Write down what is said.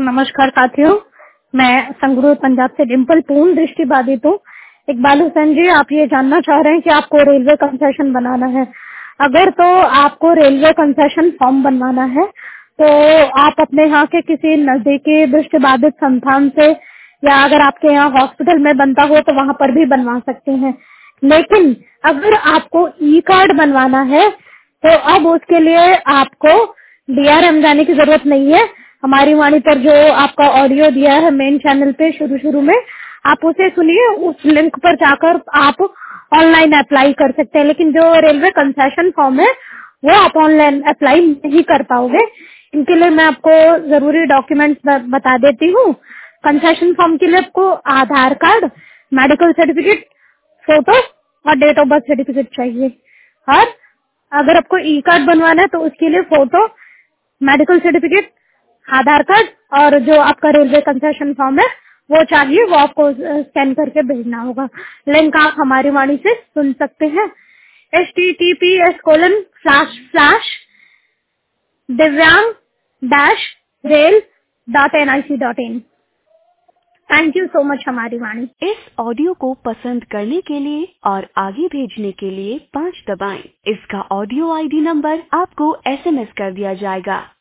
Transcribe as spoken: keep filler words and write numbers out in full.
नमस्कार साथियों, मैं संगरूर पंजाब से डिम्पल पूर्ण दृष्टिबाधित हूँ। इकबाल हुसैन जी, आप ये जानना चाह रहे हैं कि आपको रेलवे कंसेशन बनाना है। अगर तो आपको रेलवे कंसेशन फॉर्म बनवाना है तो आप अपने यहाँ के किसी नजदीकी दृष्टिबाधित संस्थान से, या अगर आपके यहाँ हॉस्पिटल में बनता हो तो वहाँ पर भी बनवा सकते हैं। लेकिन अगर आपको ई कार्ड बनवाना है तो अब उसके लिए आपको डीआरएम जाने की जरूरत नहीं है। हमारी वाणी पर जो आपका ऑडियो दिया है मेन चैनल पे शुरू शुरू में, आप उसे सुनिए। उस लिंक पर जाकर आप ऑनलाइन अप्लाई कर सकते हैं। लेकिन जो रेलवे कंसेशन फॉर्म है वो आप ऑनलाइन अप्लाई नहीं कर पाओगे। इनके लिए मैं आपको जरूरी डॉक्यूमेंट्स बता देती हूँ। कंसेशन फॉर्म के लिए आपको Aadhaar card, medical certificate, photo और डेट ऑफ बर्थ सर्टिफिकेट चाहिए। और अगर आपको ई कार्ड बनवाना है तो उसके लिए photo, medical certificate, Aadhaar card और जो आपका रेलवे कंसेशन फॉर्म है वो चाहिए। वो आपको स्कैन करके भेजना होगा। लिंक आप हमारी वाणी से सुन सकते हैं। H T T P S colon slash slash divyang dash rail dot N I C dot in. Thank you so much हमारी वाणी। इस ऑडियो को पसंद करने के लिए और आगे भेजने के लिए पाँच दबाएं। इसका ऑडियो आईडी नंबर आपको एसएमएस कर दिया जाएगा।